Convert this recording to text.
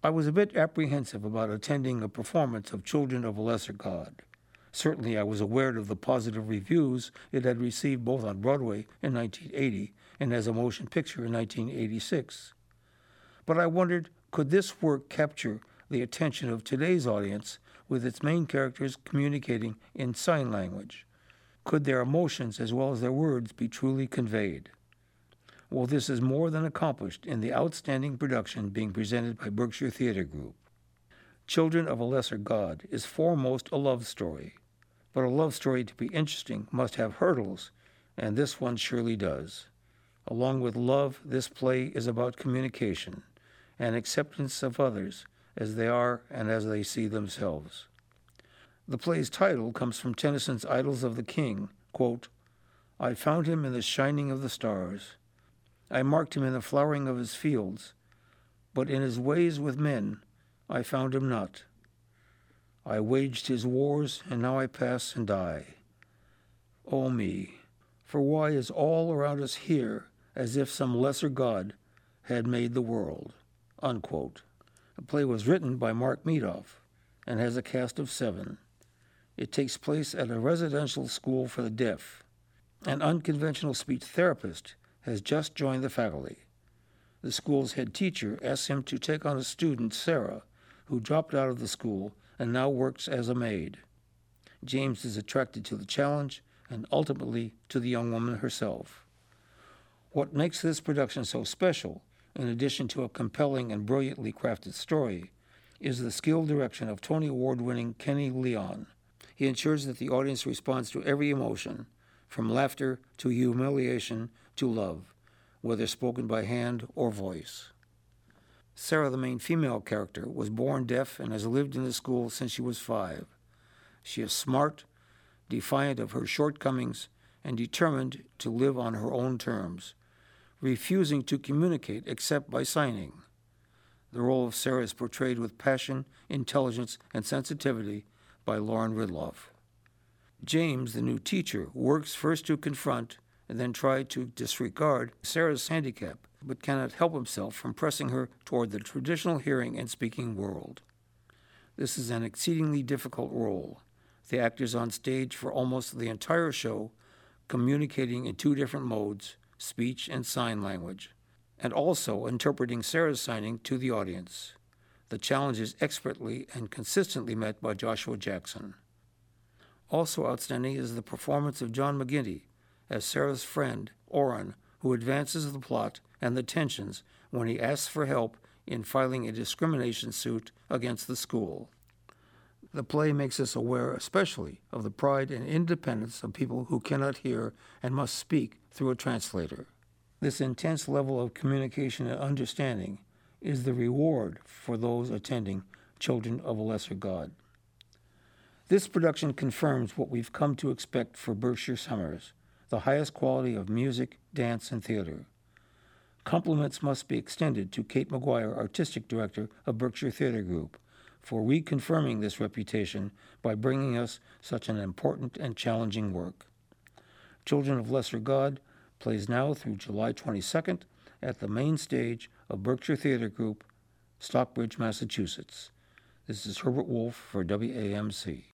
I was a bit apprehensive about attending a performance of Children of a Lesser God. Certainly I was aware of the positive reviews it had received both on Broadway in 1980 and as a motion picture in 1986. But I wondered, could this work capture the attention of today's audience with its main characters communicating in sign language? Could their emotions as well as their words be truly conveyed? Well, this is more than accomplished in the outstanding production being presented by Berkshire Theatre Group. Children of a Lesser God is foremost a love story, but a love story to be interesting must have hurdles, and this one surely does. Along with love, this play is about communication and acceptance of others as they are and as they see themselves. The play's title comes from Tennyson's Idylls of the King, quote, "I found him in the shining of the stars. I marked him in the flowering of his fields, but in his ways with men I found him not. I waged his wars, and now I pass and die. O me, for why is all around us here as if some lesser god had made the world?" Unquote. The play was written by Mark Meadoff and has a cast of 7. It takes place at a residential school for the deaf. An unconventional speech therapist has just joined the faculty. The school's head teacher asks him to take on a student, Sarah, who dropped out of the school and now works as a maid. James is attracted to the challenge and ultimately to the young woman herself. What makes this production so special, in addition to a compelling and brilliantly crafted story, is the skilled direction of Tony Award-winning Kenny Leon. He ensures that the audience responds to every emotion, from laughter to humiliation to love, whether spoken by hand or voice. Sarah, the main female character, was born deaf and has lived in the school since she was 5. She is smart, defiant of her shortcomings, and determined to live on her own terms, refusing to communicate except by signing. The role of Sarah is portrayed with passion, intelligence, and sensitivity by Lauren Ridloff. James, the new teacher, works first to confront and then try to disregard Sarah's handicap, but cannot help himself from pressing her toward the traditional hearing and speaking world. This is an exceedingly difficult role. The actors on stage for almost the entire show communicating in 2 different modes, speech and sign language, and also interpreting Sarah's signing to the audience. The challenge is expertly and consistently met by Joshua Jackson. Also outstanding is the performance of John McGinty as Sarah's friend, Orrin, who advances the plot and the tensions when he asks for help in filing a discrimination suit against the school. The play makes us aware especially of the pride and independence of people who cannot hear and must speak through a translator. This intense level of communication and understanding is the reward for those attending Children of a Lesser God. This production confirms what we've come to expect for Berkshire Summers, the highest quality of music, dance, and theater. Compliments must be extended to Kate McGuire, Artistic Director of Berkshire Theatre Group, for reconfirming this reputation by bringing us such an important and challenging work. Children of Lesser God plays now through July 22nd at the main stage of Berkshire Theatre Group, Stockbridge, Massachusetts. This is Herbert Wolf for WAMC.